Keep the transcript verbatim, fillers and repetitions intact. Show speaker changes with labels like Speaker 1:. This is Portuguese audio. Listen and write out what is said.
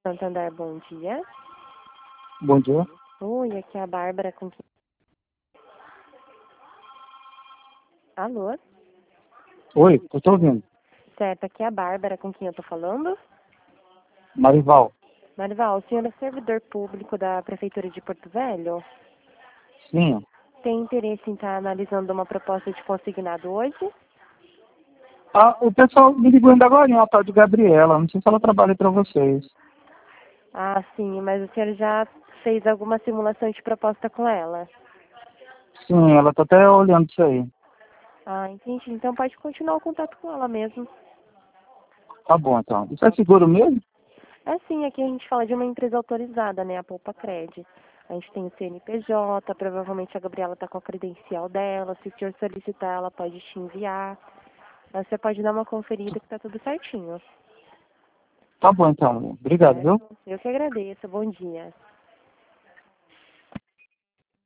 Speaker 1: Santander, bom dia.
Speaker 2: Bom dia.
Speaker 1: Oi, aqui é a Bárbara com quem... Alô?
Speaker 2: Oi, eu tô ouvindo.
Speaker 1: Certo, aqui é a Bárbara com quem eu tô falando.
Speaker 2: Marival.
Speaker 1: Marival, o senhor é servidor público da Prefeitura de Porto Velho?
Speaker 2: Sim.
Speaker 1: Tem interesse em estar analisando uma proposta de consignado hoje?
Speaker 2: Ah, o pessoal me ligou ainda agora, a tal de Gabriela. Não sei se ela trabalha para vocês.
Speaker 1: Ah, sim, mas o senhor já fez alguma simulação de proposta com ela?
Speaker 2: Sim, ela tá até olhando isso aí.
Speaker 1: Ah, entendi. Então pode continuar o contato com ela mesmo.
Speaker 2: Tá bom, então. Isso é seguro mesmo?
Speaker 1: É sim, aqui a gente fala de uma empresa autorizada, né, a Poupa Cred. A gente tem o C N P J, provavelmente a Gabriela está com a credencial dela, se o senhor solicitar, ela pode te enviar. Mas você pode dar uma conferida que tá tudo certinho.
Speaker 2: Tá bom, então. Obrigado, viu?
Speaker 1: Certo? Eu que agradeço, bom dia.